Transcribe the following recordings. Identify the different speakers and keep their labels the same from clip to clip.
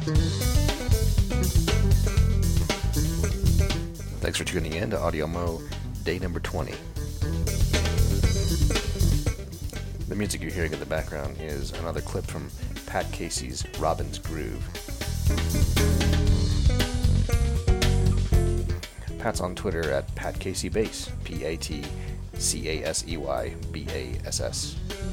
Speaker 1: Thanks for tuning in to AudioMo day number 20. The music you're hearing in the background is another clip from Pat Casey's Robin's Groove. Pat's on Twitter at Pat Casey Bass, PatCaseyBass.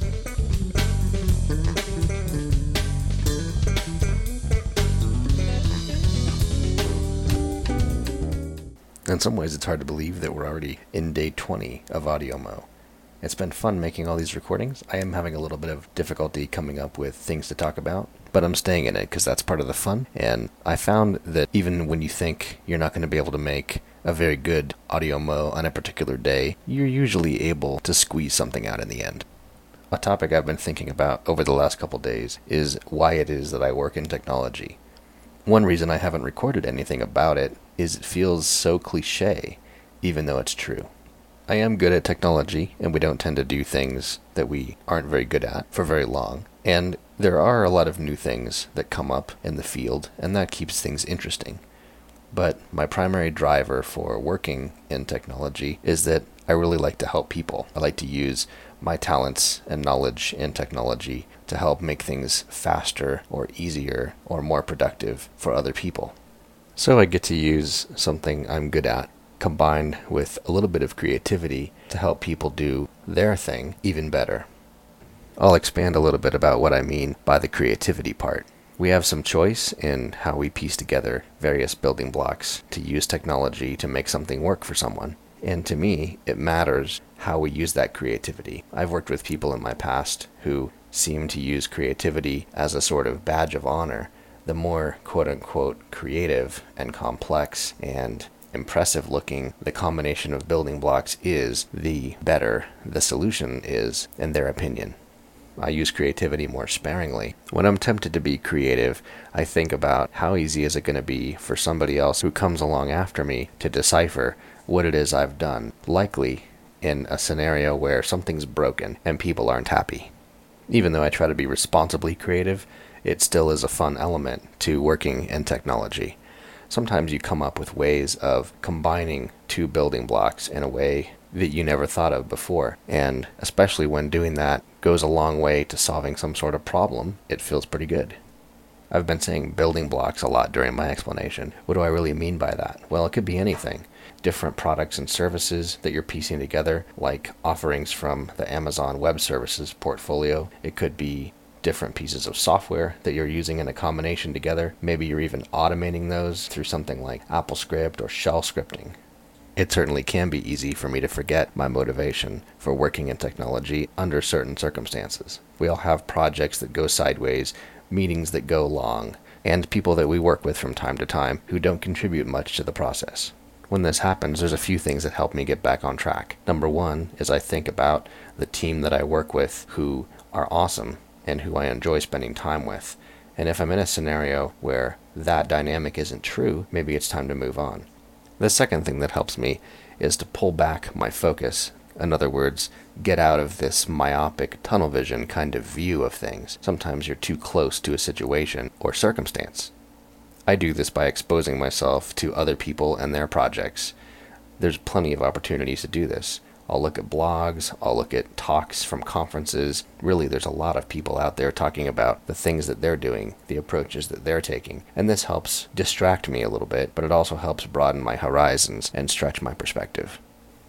Speaker 1: In some ways, it's hard to believe that we're already in day 20 of AudioMo. It's been fun making all these recordings. I am having a little bit of difficulty coming up with things to talk about, but I'm staying in it because that's part of the fun. And I found that even when you think you're not going to be able to make a very good AudioMo on a particular day, you're usually able to squeeze something out in the end. A topic I've been thinking about over the last couple days is why it is that I work in technology. One reason I haven't recorded anything about it is it feels so cliche, even though it's true. I am good at technology, and we don't tend to do things that we aren't very good at for very long. And there are a lot of new things that come up in the field, and that keeps things interesting. But my primary driver for working in technology is that I really like to help people. I like to use my talents and knowledge in technology to help make things faster or easier or more productive for other people. So I get to use something I'm good at, combined with a little bit of creativity to help people do their thing even better. I'll expand a little bit about what I mean by the creativity part. We have some choice in how we piece together various building blocks to use technology to make something work for someone. And to me, it matters how we use that creativity. I've worked with people in my past who seem to use creativity as a sort of badge of honor. The more quote-unquote creative and complex and impressive looking the combination of building blocks is, the better the solution is, in their opinion. I use creativity more sparingly. When I'm tempted to be creative, I think about how easy is it going to be for somebody else who comes along after me to decipher what it is I've done, likely in a scenario where something's broken and people aren't happy. Even though I try to be responsibly creative, it still is a fun element to working in technology. Sometimes you come up with ways of combining two building blocks in a way that you never thought of before, and especially when doing that goes a long way to solving some sort of problem, it feels pretty good. I've been saying building blocks a lot during my explanation. What do I really mean by that? Well, it could be anything. Different products and services that you're piecing together, like offerings from the Amazon Web Services portfolio. It could be different pieces of software that you're using in a combination together. Maybe you're even automating those through something like AppleScript or shell scripting. It certainly can be easy for me to forget my motivation for working in technology under certain circumstances. We all have projects that go sideways, meetings that go long, and people that we work with from time to time who don't contribute much to the process. When this happens, there's a few things that help me get back on track. Number one is I think about the team that I work with who are awesome and who I enjoy spending time with. And if I'm in a scenario where that dynamic isn't true, maybe it's time to move on. The second thing that helps me is to pull back my focus. In other words, get out of this myopic tunnel vision kind of view of things. Sometimes you're too close to a situation or circumstance. I do this by exposing myself to other people and their projects. There's plenty of opportunities to do this. I'll look at blogs, I'll look at talks from conferences. Really, there's a lot of people out there talking about the things that they're doing, the approaches that they're taking. And this helps distract me a little bit, but it also helps broaden my horizons and stretch my perspective.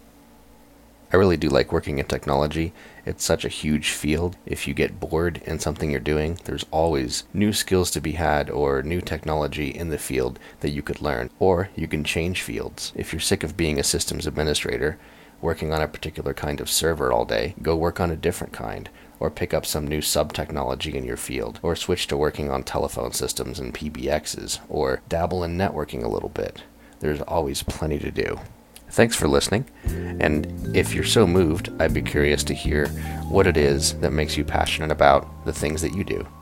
Speaker 1: I really do like working in technology. It's such a huge field. If you get bored in something you're doing, there's always new skills to be had or new technology in the field that you could learn. Or you can change fields. If you're sick of being a systems administrator, working on a particular kind of server all day, go work on a different kind, or pick up some new sub-technology in your field, or switch to working on telephone systems and PBXs, or dabble in networking a little bit. There's always plenty to do. Thanks for listening, and if you're so moved, I'd be curious to hear what it is that makes you passionate about the things that you do.